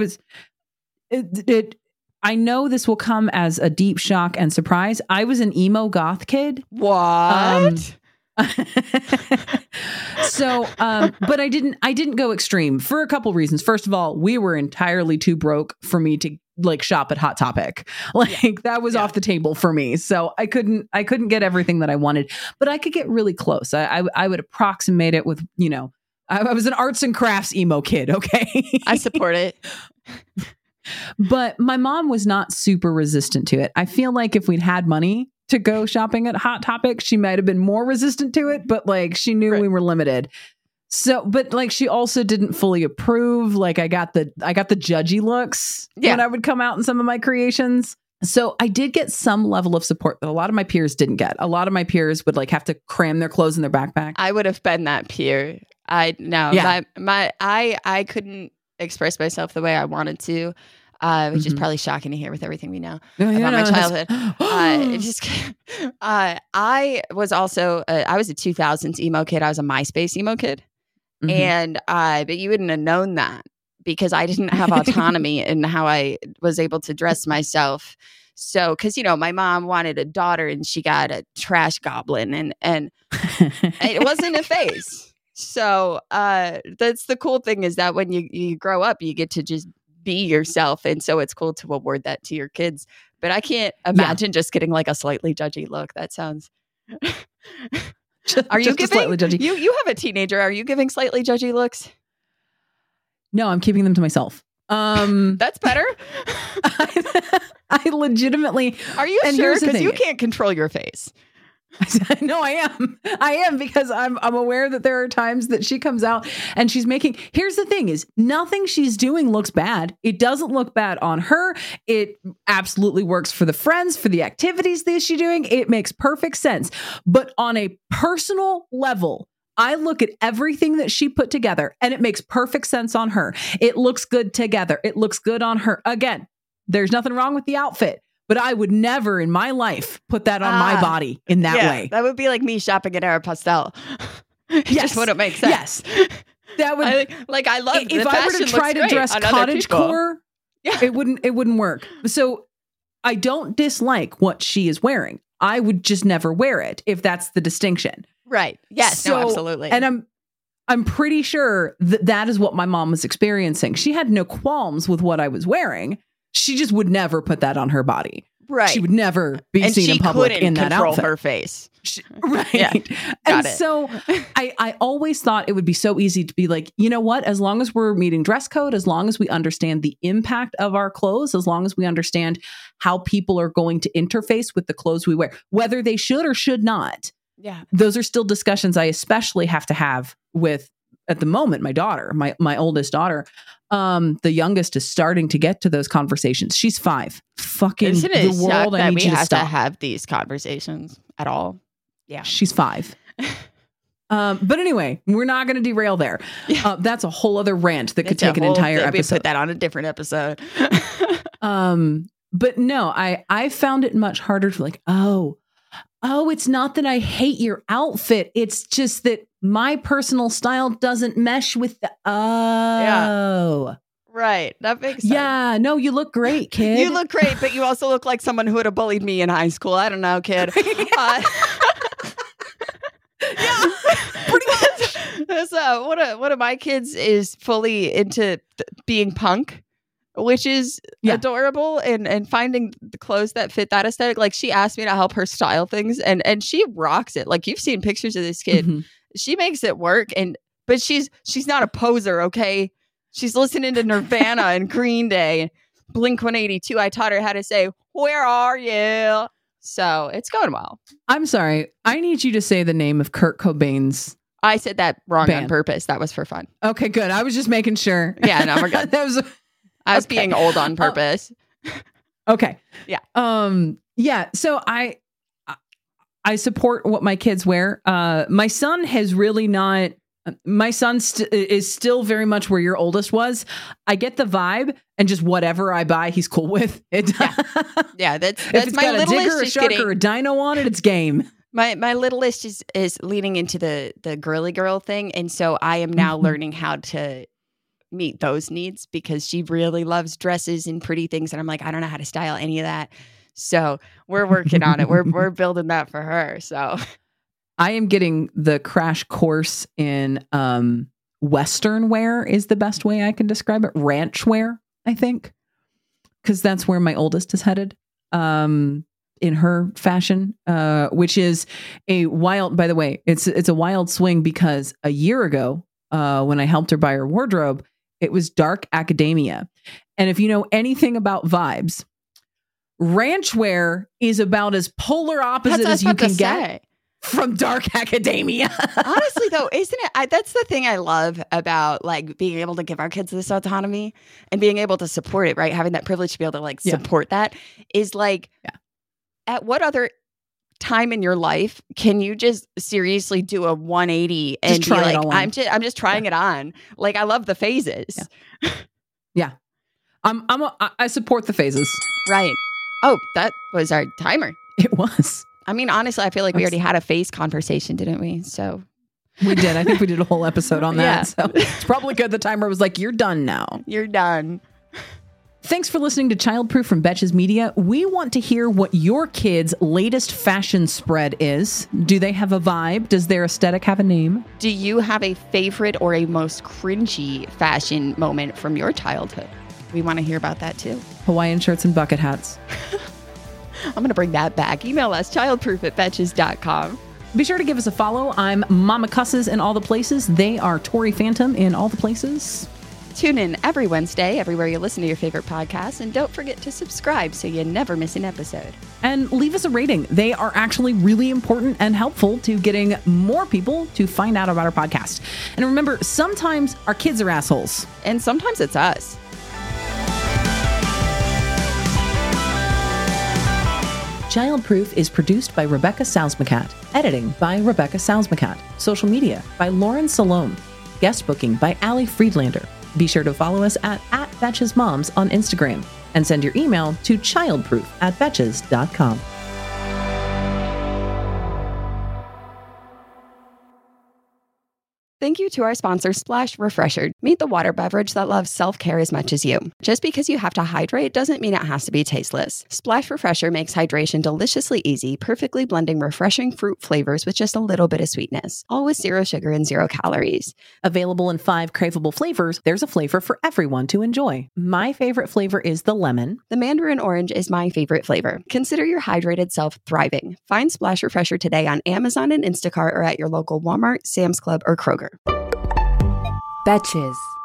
I know this will come as a deep shock and surprise. I was an emo goth kid. What? So, but I didn't go extreme for a couple reasons. First of all, we were entirely too broke for me to like shop at Hot Topic. Like that was off the table for me. So I couldn't get everything that I wanted, but I could get really close. I would approximate it with, you know, I was an arts and crafts emo kid. Okay. I support it. But my mom was not super resistant to it. I feel like if we'd had money to go shopping at Hot Topic, she might have been more resistant to it, but like she knew we were limited. So, but like she also didn't fully approve. Like I got the judgy looks when I would come out in some of my creations. So I did get some level of support that a lot of my peers didn't get. A lot of my peers would like have to cram their clothes in their backpack. I would have been that peer. I couldn't express myself the way I wanted to. Which is probably shocking to hear with everything we know about my childhood. I was also, I was a 2000s emo kid. I was a MySpace emo kid. And, but you wouldn't have known that because I didn't have autonomy in how I was able to dress myself. So, cause you know, my mom wanted a daughter and she got a trash goblin and it wasn't a phase. So, that's the cool thing is that when you grow up, you get to just be yourself. And so it's cool to award that to your kids. But I can't imagine just getting like a slightly judgy look. That sounds... Are you giving slightly judgy? You have a teenager. Are you giving slightly judgy looks? No, I'm keeping them to myself. That's better. I legitimately... Are you sure? Because you can't control your face. No, I am because I'm aware that there are times that she comes out and she's making, here's the thing is nothing she's doing looks bad. It doesn't look bad on her. It absolutely works for the friends, for the activities that she's doing. It makes perfect sense. But on a personal level, I look at everything that she put together and it makes perfect sense on her. It looks good together. It looks good on her. Again, there's nothing wrong with the outfit. But I would never in my life put that on my body in that way. That would be like me shopping at Aeropostale. It just wouldn't make sense. Yes. That would I love if I were to try to dress cottagecore, it wouldn't work. So I don't dislike what she is wearing. I would just never wear it if that's the distinction. Right. Yes. No, absolutely. And I'm pretty sure that is what my mom was experiencing. She had no qualms with what I was wearing. She just would never put that on her body. Right. She would never be and seen she in public couldn't in that control outfit. her face. Right. Yeah, And got it. so I always thought it would be so easy to be like, you know what? As long as we're meeting dress code, as long as we understand the impact of our clothes, as long as we understand how people are going to interface with the clothes we wear, whether they should or should not. Yeah. Those are still discussions I especially have to have with, at the moment, my daughter, my oldest daughter. The youngest is starting to get to those conversations. She's 5. Fucking Isn't it the world, that I need we you to have stop. to have these conversations at all? Yeah. She's 5. But anyway, we're not going to derail there. That's a whole other rant that could It's a take an whole entire thing. We episode. put that on a different episode. But no, I found it much harder to like, oh, it's not that I hate your outfit. It's just that my personal style doesn't mesh with the, Right. That makes sense. yeah, no, you look great, kid. You look great, but you also look like someone who would have bullied me in high school. I don't know, kid. Yeah, pretty much. So one of my kids is fully into being punk, which is adorable, and finding the clothes that fit that aesthetic. Like, she asked me to help her style things, and she rocks it. Like, you've seen pictures of this kid. Mhm. She makes it work, but she's not a poser, okay? She's listening to Nirvana and Green Day, Blink-182. I taught her how to say, "Where are you?" So it's going well. I'm sorry. I need you to say the name of Kurt Cobain's. I said that wrong Band. on purpose. That was for fun. Okay, good. I was just making sure. Yeah, no, we're good. That was I was Okay. being old on purpose. okay. Yeah. Yeah. So I support what my kids wear. My son has really not. My son is still very much where your oldest was. I get the vibe, and just whatever I buy, he's cool with it. Yeah, that's If it's my got a littlest digger, a is shark, getting or a dino on it, it's game. my littlest is leaning into the girly girl thing, and so I am now Mhm. learning how to meet those needs, because she really loves dresses and pretty things, and I'm like, I don't know how to style any of that. So we're working on it. We're building that for her. So I am getting the crash course in Western wear is the best way I can describe it. Ranch wear, I think, because that's where my oldest is headed in her fashion, which is a wild, by the way, it's a wild swing, because a year ago, when I helped her buy her wardrobe, it was dark academia. And if you know anything about vibes, ranch wear is about as polar opposite as you can get from dark academia. Honestly, though, isn't it? That's the thing I love about like being able to give our kids this autonomy and being able to support it, right? Having that privilege to be able to like support that is like, at what other time in your life can you just seriously do a 180 and Just try be it like, all on. I'm just trying it on. Like, I love the phases. Yeah. I support the phases. Right. Oh, that was our timer. It was. I mean, honestly, I feel like we already had a phase conversation, didn't we? So We did. I think we did a whole episode on that. Yeah. So it's probably good. The timer was like, you're done now. you're done. Thanks for listening to Childproof from Betches Media. We want to hear what your kids' latest fashion spread is. Do they have a vibe? Does their aesthetic have a name? Do you have a favorite or a most cringy fashion moment from your childhood? We want to hear about that too. Hawaiian shirts and bucket hats. I'm going to bring that back. Email us childproof@betches.com. Be sure to give us a follow. I'm Mama Cusses in all the places. They are Tori Phantom in all the places. Tune in every Wednesday, everywhere you listen to your favorite podcasts, and don't forget to subscribe so you never miss an episode. And leave us a rating. They are actually really important and helpful to getting more people to find out about our podcast. And remember, sometimes our kids are assholes. And sometimes it's us. Childproof is produced by Rebecca Salzmacat. Editing by Rebecca Salzmacat. Social media by Lauren Salome. Guest booking by Ali Friedlander. Be sure to follow us at @BetchesMoms on Instagram and send your email to childproof@betches.com. Thank you to our sponsor, Splash Refresher. Meet the water beverage that loves self-care as much as you. Just because you have to hydrate doesn't mean it has to be tasteless. Splash Refresher makes hydration deliciously easy, perfectly blending refreshing fruit flavors with just a little bit of sweetness, all with 0 sugar and 0 calories. Available in 5 craveable flavors, there's a flavor for everyone to enjoy. My favorite flavor is the lemon. The mandarin orange is my favorite flavor. Consider your hydrated self thriving. Find Splash Refresher today on Amazon and Instacart or at your local Walmart, Sam's Club, or Kroger. Betches.